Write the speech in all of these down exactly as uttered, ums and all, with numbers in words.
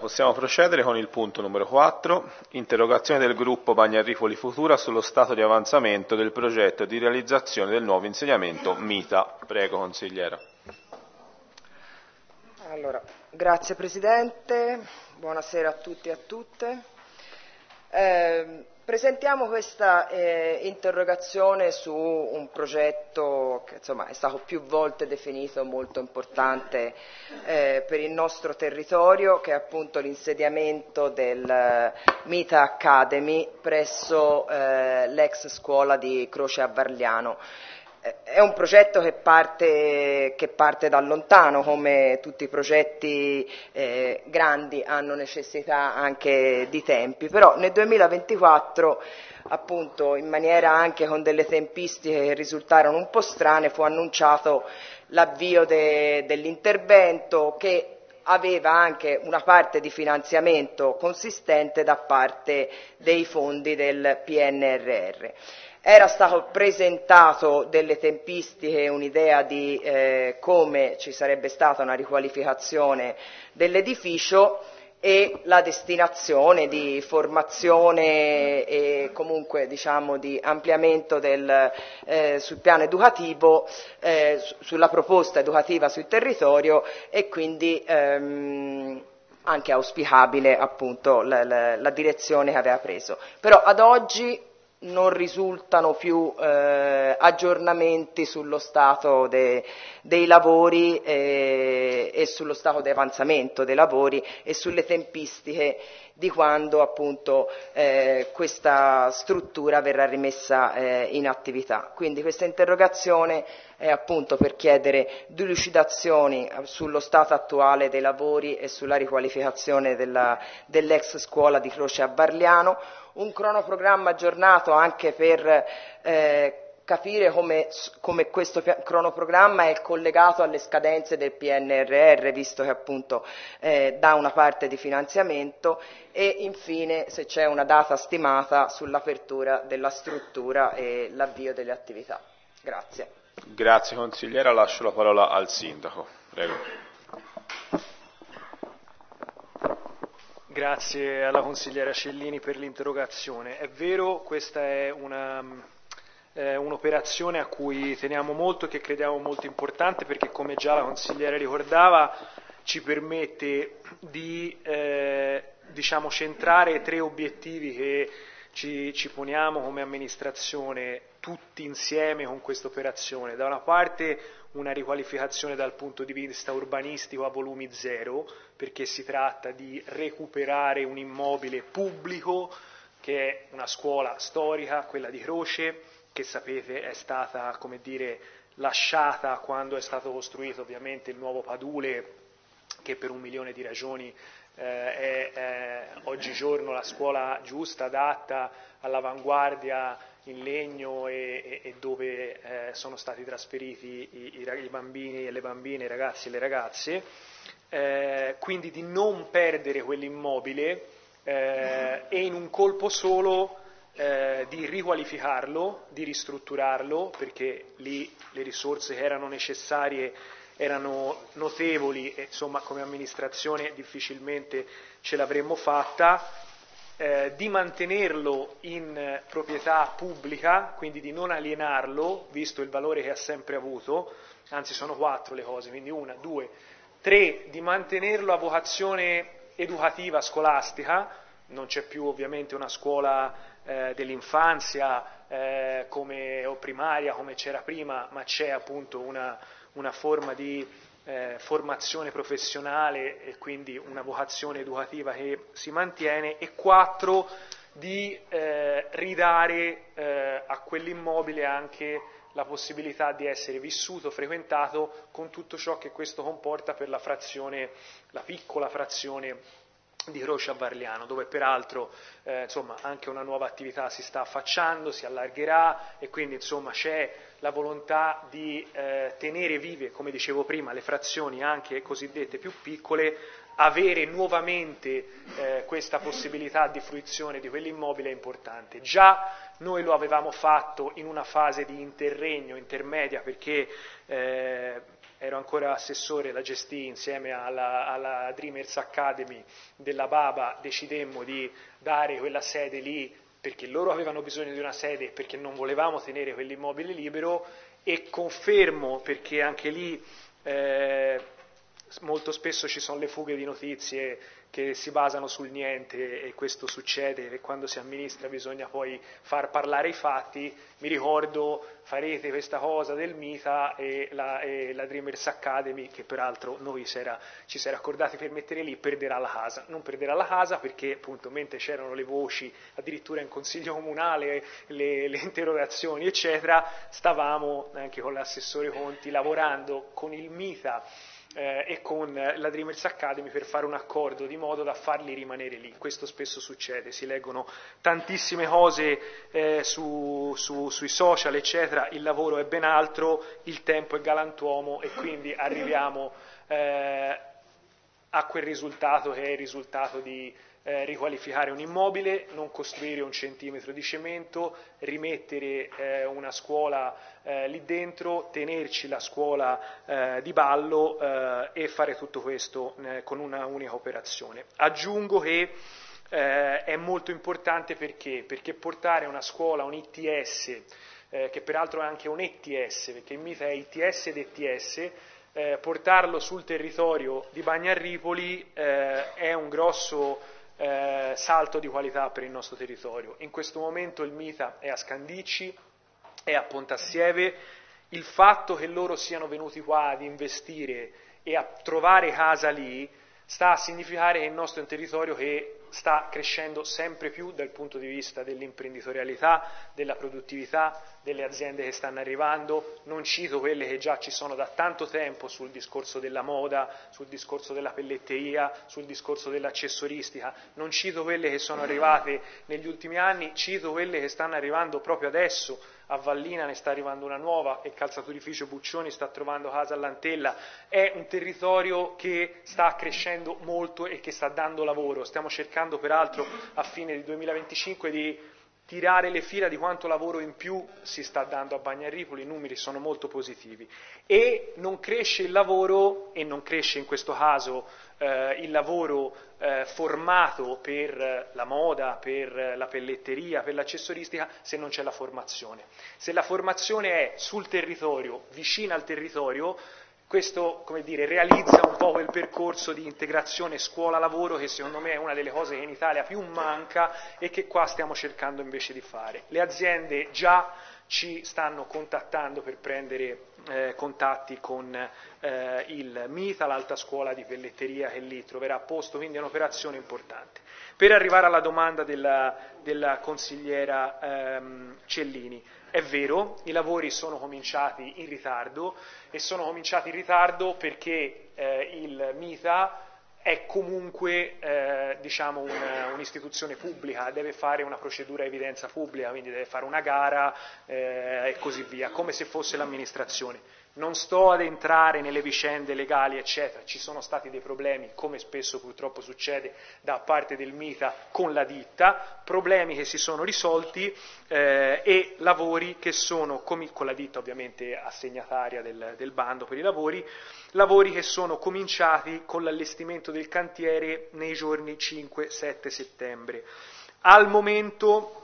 possiamo procedere con il punto numero quattro, interrogazione del gruppo Bagnarifoli Futura sullo stato di avanzamento del progetto di realizzazione del nuovo insediamento Mita. Prego, consigliera. Allora, grazie Presidente, buonasera a tutti e a tutte. Eh, presentiamo questa eh, interrogazione su un progetto che insomma, è stato più volte definito molto importante eh, per il nostro territorio, che è appunto l'insediamento del Mita Academy presso eh, l'ex scuola di Croce a Varliano. È un progetto che parte, che parte da lontano, come tutti i progetti eh, grandi hanno necessità anche di tempi, però nel duemilaventiquattro, appunto in maniera anche con delle tempistiche che risultarono un po' strane, fu annunciato l'avvio de, dell'intervento, che aveva anche una parte di finanziamento consistente da parte dei fondi del P N R R. Era stato presentato delle tempistiche, un'idea di eh, come ci sarebbe stata una riqualificazione dell'edificio e la destinazione di formazione e comunque diciamo di ampliamento del, eh, sul piano educativo, eh, sulla proposta educativa sul territorio e quindi ehm, anche auspicabile appunto la, la, la direzione che aveva preso. Però ad oggi non risultano più eh, aggiornamenti sullo stato de, dei lavori eh, e sullo stato di avanzamento dei lavori e sulle tempistiche di quando appunto eh, questa struttura verrà rimessa eh, in attività. Quindi questa interrogazione è appunto per chiedere delucidazioni sullo stato attuale dei lavori e sulla riqualificazione della, dell'ex scuola di Croce a Varliano, un cronoprogramma aggiornato anche per eh, capire come, come questo cronoprogramma è collegato alle scadenze del P N R R, visto che appunto eh, dà una parte di finanziamento, e infine se c'è una data stimata sull'apertura della struttura e l'avvio delle attività. Grazie. Grazie consigliera, lascio la parola al sindaco. Prego. Grazie alla consigliera Cellini per l'interrogazione. È vero, questa è una, eh, un'operazione a cui teniamo molto e che crediamo molto importante, perché come già la consigliera ricordava ci permette di eh, diciamo, centrare tre obiettivi che ci, ci poniamo come amministrazione tutti insieme con questa operazione. Da una parte una riqualificazione dal punto di vista urbanistico a volumi zero, perché si tratta di recuperare un immobile pubblico che è una scuola storica, quella di Croce, che sapete è stata, come dire, lasciata quando è stato costruito ovviamente il nuovo Padule, che per un milione di ragioni eh, è, è oggigiorno la scuola giusta, adatta, all'avanguardia, in legno e, e dove eh, sono stati trasferiti i, i, i bambini e le bambine, i ragazzi e le ragazze, eh, quindi di non perdere quell'immobile eh, e in un colpo solo eh, di riqualificarlo, di ristrutturarlo, perché lì le risorse che erano necessarie erano notevoli e insomma come amministrazione difficilmente ce l'avremmo fatta. Eh, di mantenerlo in eh, proprietà pubblica, quindi di non alienarlo, visto il valore che ha sempre avuto, anzi sono quattro le cose, quindi una, due, tre, di mantenerlo a vocazione educativa scolastica, non c'è più ovviamente una scuola eh, dell'infanzia eh, come, o primaria come c'era prima, ma c'è appunto una, una forma di Eh, formazione professionale e quindi una vocazione educativa che si mantiene, e quattro, di eh, ridare eh, a quell'immobile anche la possibilità di essere vissuto, frequentato, con tutto ciò che questo comporta per la frazione, la piccola frazione di Croce a Varliano, dove peraltro eh, insomma, anche una nuova attività si sta affacciando, si allargherà, e quindi insomma, c'è la volontà di eh, tenere vive, come dicevo prima, le frazioni anche cosiddette più piccole. Avere nuovamente eh, questa possibilità di fruizione di quell'immobile è importante. Già noi lo avevamo fatto in una fase di interregno, intermedia, perché eh, ero ancora assessore, la gestì insieme alla, alla Dreamers Academy della Baba, decidemmo di dare quella sede lì perché loro avevano bisogno di una sede e perché non volevamo tenere quell'immobile libero, e confermo, perché anche lì eh, molto spesso ci sono le fughe di notizie che si basano sul niente, e questo succede, e quando si amministra bisogna poi far parlare i fatti. Mi ricordo, farete questa cosa del Mita, e la, e la Dreamers Academy, che peraltro noi s'era, ci si era accordati per mettere lì, perderà la casa. Non perderà la casa perché appunto mentre c'erano le voci, addirittura in consiglio comunale, le, le interrogazioni eccetera, stavamo anche con l'assessore Conti lavorando con il Mita Eh, e con la Dreamers Academy per fare un accordo di modo da farli rimanere lì. Questo spesso succede, si leggono tantissime cose eh, su, su, sui social eccetera, il lavoro è ben altro, il tempo è galantuomo, e quindi arriviamo eh, a quel risultato che è il risultato di eh, riqualificare un immobile, non costruire un centimetro di cemento, rimettere eh, una scuola eh, lì dentro, tenerci la scuola eh, di ballo eh, e fare tutto questo eh, con una unica operazione. Aggiungo che eh, è molto importante perché? Perché portare una scuola, un I T S, eh, che peraltro è anche un E T S, perché il Mita è I T S ed E T S, eh, portarlo sul territorio di Bagnarripoli eh, è un grosso Eh, salto di qualità per il nostro territorio. In questo momento il Mita è a Scandicci, è a Pontassieve. Il fatto che loro siano venuti qua ad investire e a trovare casa lì sta a significare che il nostro è un territorio che sta crescendo sempre più dal punto di vista dell'imprenditorialità, della produttività, delle aziende che stanno arrivando. Non cito quelle che già ci sono da tanto tempo sul discorso della moda, sul discorso della pelletteria, sul discorso dell'accessoristica, non cito quelle che sono arrivate negli ultimi anni, cito quelle che stanno arrivando proprio adesso. A Vallina ne sta arrivando una nuova, e Calzaturificio Buccioni sta trovando casa all'Antella. È un territorio che sta crescendo molto e che sta dando lavoro. Stiamo cercando peraltro a fine del duemilaventicinque di tirare le fila di quanto lavoro in più si sta dando a Bagnarripoli, i numeri sono molto positivi. E non cresce il lavoro, e non cresce in questo caso eh, il lavoro eh, formato per la moda, per la pelletteria, per l'accessoristica, se non c'è la formazione. Se la formazione è sul territorio, vicina al territorio, questo, come dire, realizza un po' quel percorso di integrazione scuola-lavoro che secondo me è una delle cose che in Italia più manca e che qua stiamo cercando invece di fare. Le aziende già ci stanno contattando per prendere eh, contatti con eh, il Mita, l'alta scuola di pelletteria che lì troverà posto, quindi è un'operazione importante. Per arrivare alla domanda della, della consigliera ehm, Cellini, è vero, i lavori sono cominciati in ritardo, e sono cominciati in ritardo perché eh, il Mita è comunque eh, diciamo un, un'istituzione pubblica, deve fare una procedura a evidenza pubblica, quindi deve fare una gara eh, e così via, come se fosse l'amministrazione. Non sto ad entrare nelle vicende legali eccetera, ci sono stati dei problemi, come spesso purtroppo succede da parte del Mita con la ditta, problemi che si sono risolti eh, e lavori che sono, con la ditta ovviamente assegnataria del, del bando per i lavori, lavori che sono cominciati con l'allestimento del cantiere nei giorni cinque sette settembre. Al momento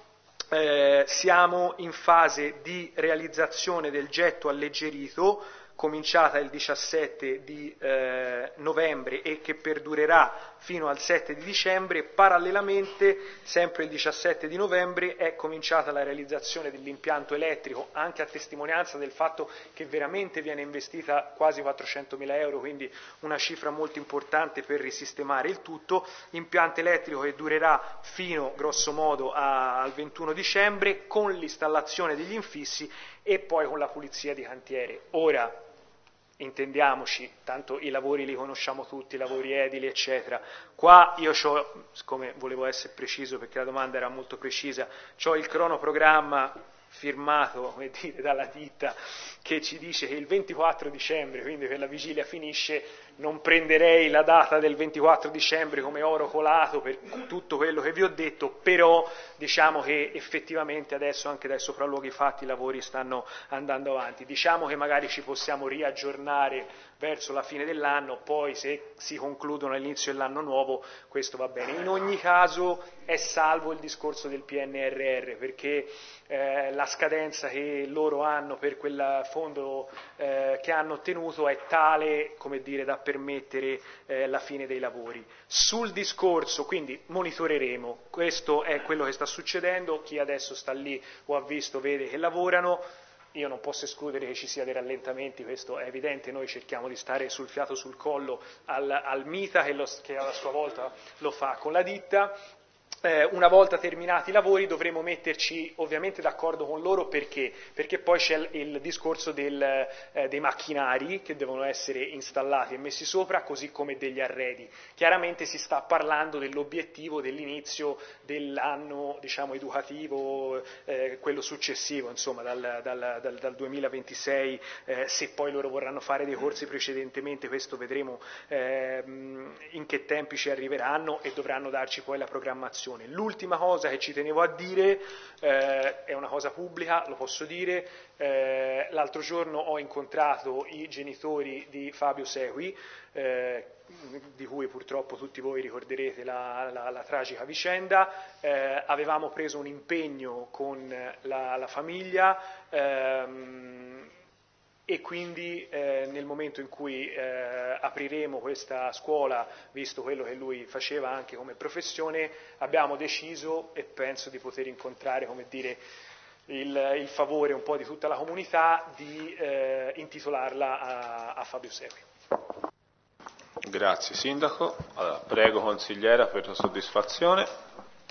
Eh, siamo in fase di realizzazione del getto alleggerito, cominciata il diciassette di eh, novembre e che perdurerà fino al sette di dicembre. Parallelamente, sempre il diciassette di novembre, è cominciata la realizzazione dell'impianto elettrico, anche a testimonianza del fatto che veramente viene investita quasi quattrocentomila euro, quindi una cifra molto importante per risistemare il tutto. Impianto elettrico che durerà fino, grosso modo, a, al ventuno dicembre, con l'installazione degli infissi e poi con la pulizia di cantiere. Ora, intendiamoci, tanto i lavori li conosciamo tutti, i lavori edili eccetera. Qua io c'ho, siccome volevo essere preciso perché la domanda era molto precisa, c'ho il cronoprogramma firmato, come dire, dalla ditta, che ci dice che il ventiquattro dicembre, quindi per la vigilia finisce. Non prenderei la data del ventiquattro dicembre come oro colato per tutto quello che vi ho detto, però diciamo che effettivamente adesso anche dai sopralluoghi fatti i lavori stanno andando avanti. Diciamo che magari ci possiamo riaggiornare verso la fine dell'anno, poi se si concludono all'inizio dell'anno nuovo questo va bene. In ogni caso è salvo il discorso del P N R R, perché eh, la scadenza che loro hanno per quel fondo eh, che hanno ottenuto è tale, come dire, da permettere eh, la fine dei lavori. Sul discorso, quindi monitoreremo, questo è quello che sta succedendo, chi adesso sta lì o ha visto vede che lavorano. Io non posso escludere che ci sia dei rallentamenti, questo è evidente, noi cerchiamo di stare sul fiato sul collo al, al MITA che, lo, che a sua volta lo fa con la ditta. Eh, una volta terminati i lavori dovremo metterci ovviamente d'accordo con loro, perché? Perché poi c'è il, il discorso del, eh, dei macchinari che devono essere installati e messi sopra, così come degli arredi. Chiaramente si sta parlando dell'obiettivo dell'inizio dell'anno, diciamo, educativo, eh, quello successivo, insomma dal, dal, dal, dal duemilaventisei, eh, se poi loro vorranno fare dei corsi precedentemente, questo vedremo eh, in che tempi ci arriveranno e dovranno darci poi la programmazione. L'ultima cosa che ci tenevo a dire, eh, è una cosa pubblica, lo posso dire, eh, l'altro giorno ho incontrato i genitori di Fabio Segui, eh, di cui purtroppo tutti voi ricorderete la, la, la tragica vicenda. Eh, avevamo preso un impegno con la, la famiglia, ehm, e quindi eh, nel momento in cui eh, apriremo questa scuola, visto quello che lui faceva anche come professione, abbiamo deciso, e penso di poter incontrare, come dire, il, il favore un po' di tutta la comunità, di eh, intitolarla a, a Fabio Segui. Grazie Sindaco. Allora, prego consigliera per la soddisfazione.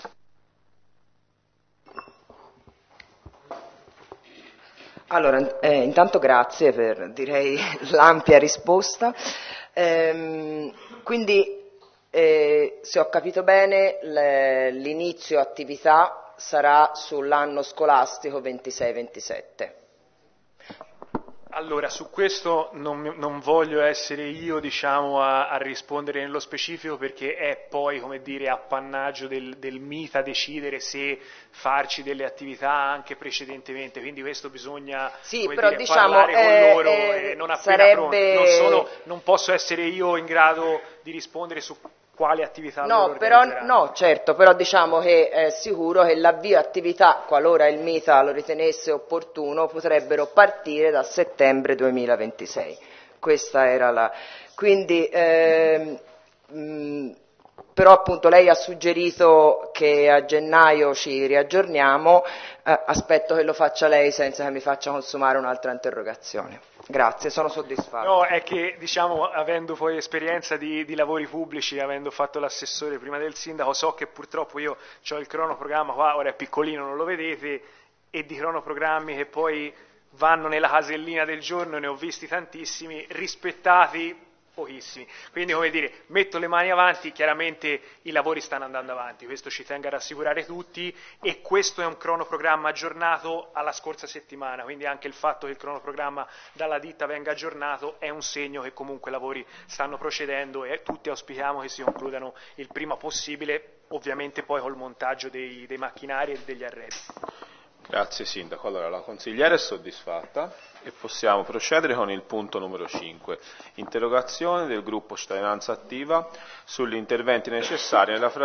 Allora, eh, intanto grazie per, direi, l'ampia risposta. Ehm, quindi, eh, se ho capito bene, le, l'inizio attività sarà sull'anno scolastico ventisei ventisette. Allora, su questo non, non voglio essere io, diciamo, a, a rispondere nello specifico, perché è poi, come dire, appannaggio del, del MITA decidere se farci delle attività anche precedentemente, quindi questo bisogna, sì, come però, dire, diciamo, parlare con eh, loro eh, e non appena sarebbe... pronti. Non, sono, non posso essere io in grado di rispondere su quali attività no, loro però, organizzeranno. no, certo, però diciamo che è sicuro che l'avvio attività, qualora il MITA lo ritenesse opportuno, potrebbero partire da settembre duemilaventisei. Questa era la... Quindi, ehm, mh, però appunto lei ha suggerito che a gennaio ci riaggiorniamo, eh, aspetto che lo faccia lei senza che mi faccia consumare un'altra interrogazione. Grazie, sono soddisfatto. No, è che, diciamo, avendo poi esperienza di, di lavori pubblici, avendo fatto l'assessore prima del sindaco, so che purtroppo io ho il cronoprogramma qua, ora è piccolino, non lo vedete, e di cronoprogrammi che poi vanno nella casellina del giorno, ne ho visti tantissimi, rispettati pochissimi. Quindi, come dire, metto le mani avanti, chiaramente i lavori stanno andando avanti, questo ci tengo a rassicurare tutti, e questo è un cronoprogramma aggiornato alla scorsa settimana, quindi anche il fatto che il cronoprogramma dalla ditta venga aggiornato è un segno che comunque i lavori stanno procedendo e tutti auspichiamo che si concludano il prima possibile, ovviamente poi col montaggio dei, dei macchinari e degli arredi. Grazie Sindaco. Allora, la consigliera è soddisfatta e possiamo procedere con il punto numero cinque. Interrogazione del gruppo Cittadinanza Attiva sugli interventi necessari nella